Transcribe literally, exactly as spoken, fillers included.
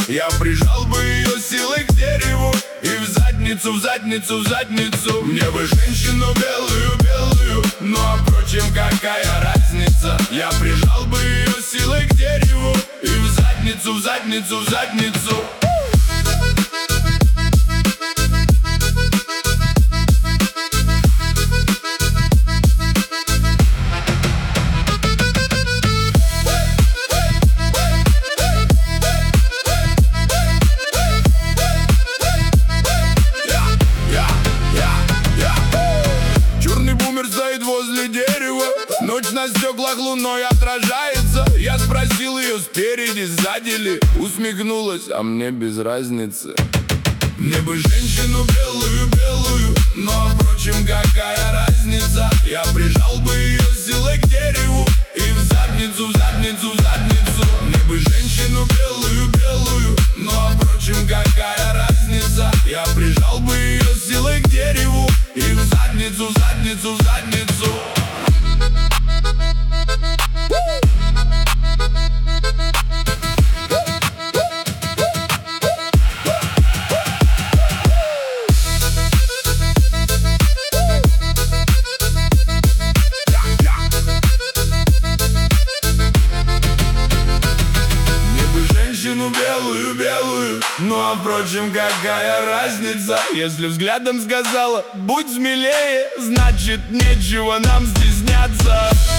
Я прижал бы ее силой к дереву и в задницу, в задницу, в задницу. Мне бы женщину белую, белую, ну а впрочем, какая разница? Я прижал бы ее силой к дереву и в задницу, в задницу, в задницу. Возле дерева ночь на стеклах луной отражается. Я спросил ее, спереди, сзади ли. Усмехнулась, а мне без разницы. Мне бы женщину белую, белую, но, впрочем, какая разница? Я прижал бы ее силой к дереву и в задницу, в задницу, в задницу. Мне бы женщину белую, белую, но, впрочем, какая разница? Я прижал бы ее силой к дереву и в задницу, в задницу, в задницу. Белую, белую, ну а впрочем, какая разница? Если взглядом сказала, будь смелее, значит нечего нам стесняться.